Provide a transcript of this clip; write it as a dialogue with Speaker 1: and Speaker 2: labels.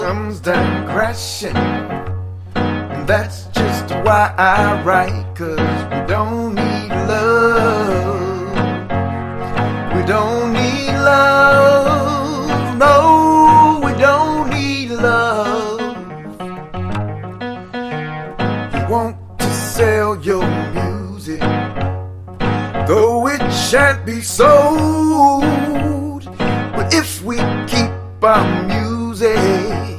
Speaker 1: comes down crashing. And that's just why I write, 'cause we don't need love. We don't need love. No, we don't need love. You want to sell your music, though it shan't be sold. But if we keep our music,